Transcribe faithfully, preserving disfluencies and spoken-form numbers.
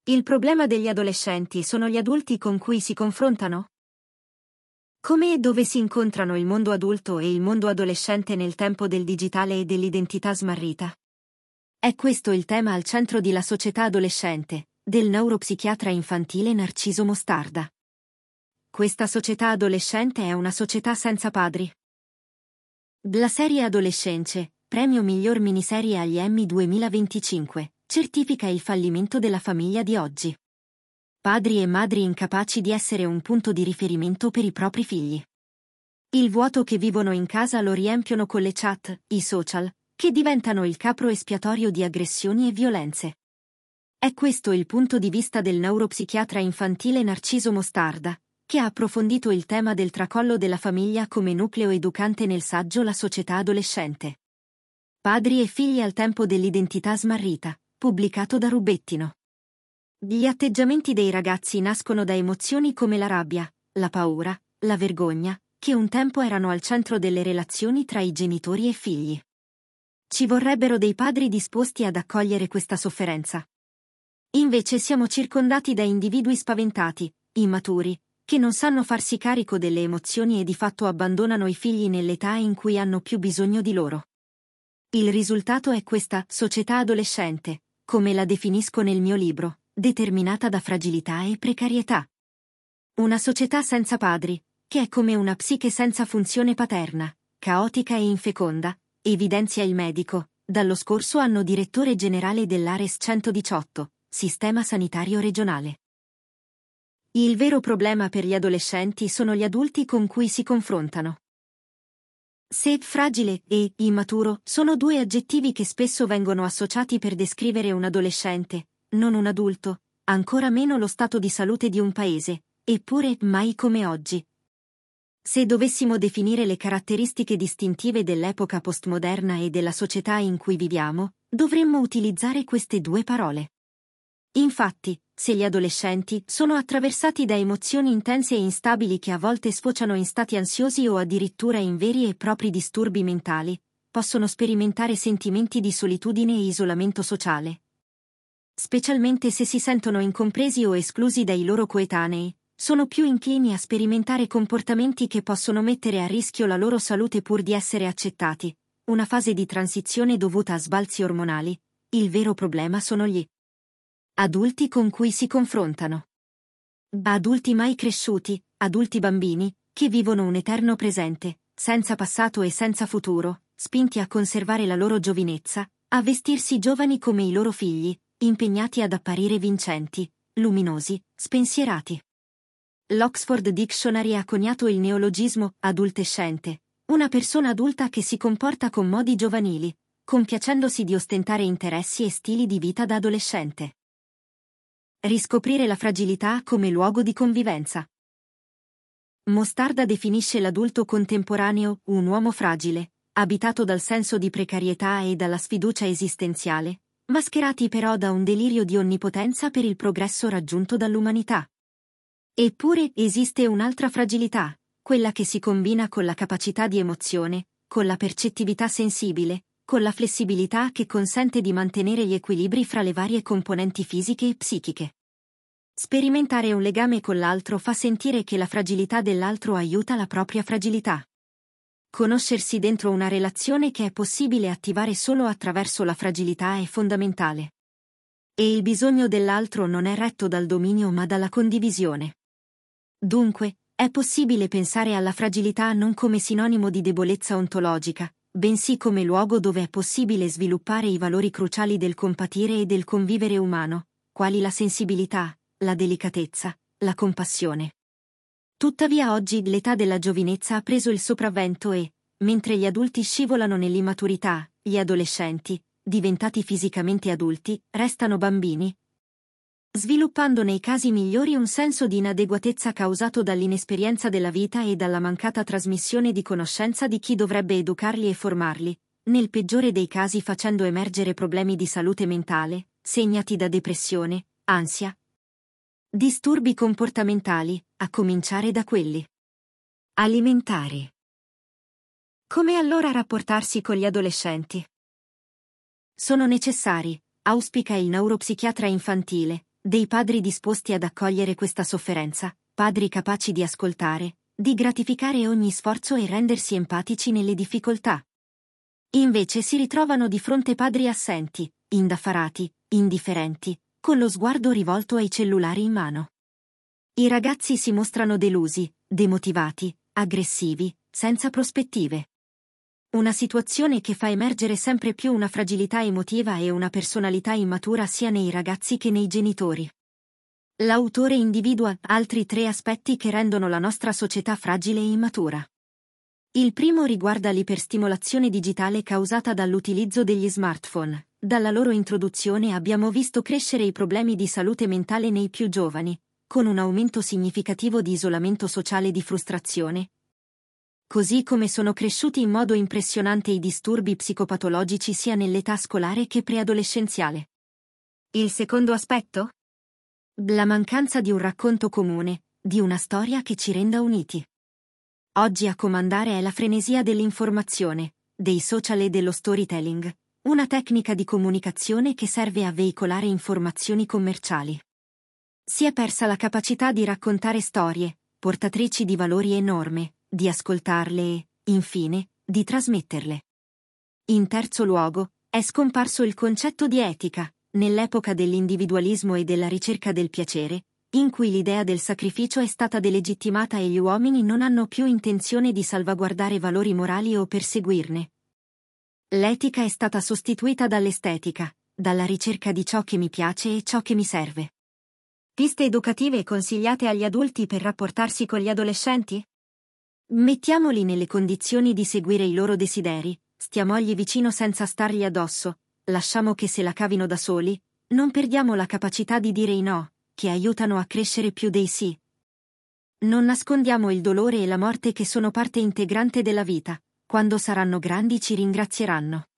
Il problema degli adolescenti sono gli adulti con cui si confrontano? Come e dove si incontrano il mondo adulto e il mondo adolescente nel tempo del digitale e dell'identità smarrita? È questo il tema al centro di La società adolescente, del neuropsichiatra infantile Narciso Mostarda. Questa società adolescente è una società senza padri. La serie Adolescence, premio miglior miniserie agli Emmy duemilaventicinque, certifica il fallimento della famiglia di oggi. Padri e madri incapaci di essere un punto di riferimento per i propri figli. Il vuoto che vivono in casa lo riempiono con le chat, i social, che diventano il capro espiatorio di aggressioni e violenze. È questo il punto di vista del neuropsichiatra infantile Narciso Mostarda, che ha approfondito il tema del tracollo della famiglia come nucleo educante nel saggio La società adolescente. Padri e figli al tempo dell'identità smarrita, pubblicato da Rubettino. Gli atteggiamenti dei ragazzi nascono da emozioni come la rabbia, la paura, la vergogna, che un tempo erano al centro delle relazioni tra i genitori e figli. Ci vorrebbero dei padri disposti ad accogliere questa sofferenza. Invece siamo circondati da individui spaventati, immaturi, che non sanno farsi carico delle emozioni e di fatto abbandonano i figli nell'età in cui hanno più bisogno di loro. Il risultato è questa società adolescente, come la definisco nel mio libro, determinata da fragilità e precarietà. Una società senza padri, che è come una psiche senza funzione paterna, caotica e infeconda, evidenzia il medico, dallo scorso anno direttore generale dell'Ares centodiciotto, Sistema Sanitario Regionale. Il vero problema per gli adolescenti sono gli adulti con cui si confrontano. Se fragile e immaturo sono due aggettivi che spesso vengono associati per descrivere un adolescente, non un adulto, ancora meno lo stato di salute di un paese, eppure mai come oggi. Se dovessimo definire le caratteristiche distintive dell'epoca postmoderna e della società in cui viviamo, dovremmo utilizzare queste due parole. Infatti, se gli adolescenti sono attraversati da emozioni intense e instabili che a volte sfociano in stati ansiosi o addirittura in veri e propri disturbi mentali, possono sperimentare sentimenti di solitudine e isolamento sociale. Specialmente se si sentono incompresi o esclusi dai loro coetanei, sono più inclini a sperimentare comportamenti che possono mettere a rischio la loro salute pur di essere accettati, una fase di transizione dovuta a sbalzi ormonali. Il vero problema sono gli adulti con cui si confrontano. Adulti mai cresciuti, adulti bambini, che vivono un eterno presente, senza passato e senza futuro, spinti a conservare la loro giovinezza, a vestirsi giovani come i loro figli, impegnati ad apparire vincenti, luminosi, spensierati. L'Oxford Dictionary ha coniato il neologismo adultescente, una persona adulta che si comporta con modi giovanili, compiacendosi di ostentare interessi e stili di vita da adolescente. Riscoprire la fragilità come luogo di convivenza. Mostarda definisce l'adulto contemporaneo un uomo fragile, abitato dal senso di precarietà e dalla sfiducia esistenziale, mascherati però da un delirio di onnipotenza per il progresso raggiunto dall'umanità. Eppure esiste un'altra fragilità, quella che si combina con la capacità di emozione, con la percettività sensibile, con la flessibilità che consente di mantenere gli equilibri fra le varie componenti fisiche e psichiche. Sperimentare un legame con l'altro fa sentire che la fragilità dell'altro aiuta la propria fragilità. Conoscersi dentro una relazione che è possibile attivare solo attraverso la fragilità è fondamentale. E il bisogno dell'altro non è retto dal dominio ma dalla condivisione. Dunque, è possibile pensare alla fragilità non come sinonimo di debolezza ontologica, bensì come luogo dove è possibile sviluppare i valori cruciali del compatire e del convivere umano, quali la sensibilità, la delicatezza, la compassione. Tuttavia oggi l'età della giovinezza ha preso il sopravvento e, mentre gli adulti scivolano nell'immaturità, gli adolescenti, diventati fisicamente adulti, restano bambini, sviluppando nei casi migliori un senso di inadeguatezza causato dall'inesperienza della vita e dalla mancata trasmissione di conoscenza di chi dovrebbe educarli e formarli, nel peggiore dei casi facendo emergere problemi di salute mentale, segnati da depressione, ansia, disturbi comportamentali, a cominciare da quelli alimentari. Come allora rapportarsi con gli adolescenti? Sono necessari, auspica il neuropsichiatra infantile, dei padri disposti ad accogliere questa sofferenza, padri capaci di ascoltare, di gratificare ogni sforzo e rendersi empatici nelle difficoltà. Invece si ritrovano di fronte padri assenti, indaffarati, indifferenti, con lo sguardo rivolto ai cellulari in mano. I ragazzi si mostrano delusi, demotivati, aggressivi, senza prospettive. Una situazione che fa emergere sempre più una fragilità emotiva e una personalità immatura sia nei ragazzi che nei genitori. L'autore individua altri tre aspetti che rendono la nostra società fragile e immatura. Il primo riguarda l'iperstimolazione digitale causata dall'utilizzo degli smartphone. Dalla loro introduzione abbiamo visto crescere i problemi di salute mentale nei più giovani, con un aumento significativo di isolamento sociale e di frustrazione. Così come sono cresciuti in modo impressionante i disturbi psicopatologici sia nell'età scolare che preadolescenziale. Il secondo aspetto? La mancanza di un racconto comune, di una storia che ci renda uniti. Oggi a comandare è la frenesia dell'informazione, dei social e dello storytelling, una tecnica di comunicazione che serve a veicolare informazioni commerciali. Si è persa la capacità di raccontare storie, portatrici di valori e norme, di ascoltarle e, infine, di trasmetterle. In terzo luogo, è scomparso il concetto di etica, nell'epoca dell'individualismo e della ricerca del piacere, in cui l'idea del sacrificio è stata delegittimata e gli uomini non hanno più intenzione di salvaguardare valori morali o perseguirne. L'etica è stata sostituita dall'estetica, dalla ricerca di ciò che mi piace e ciò che mi serve. Piste educative consigliate agli adulti per rapportarsi con gli adolescenti? Mettiamoli nelle condizioni di seguire i loro desideri, stiamogli vicino senza stargli addosso, lasciamo che se la cavino da soli, non perdiamo la capacità di dire i no, che aiutano a crescere più dei sì. Non nascondiamo il dolore e la morte che sono parte integrante della vita, quando saranno grandi ci ringrazieranno.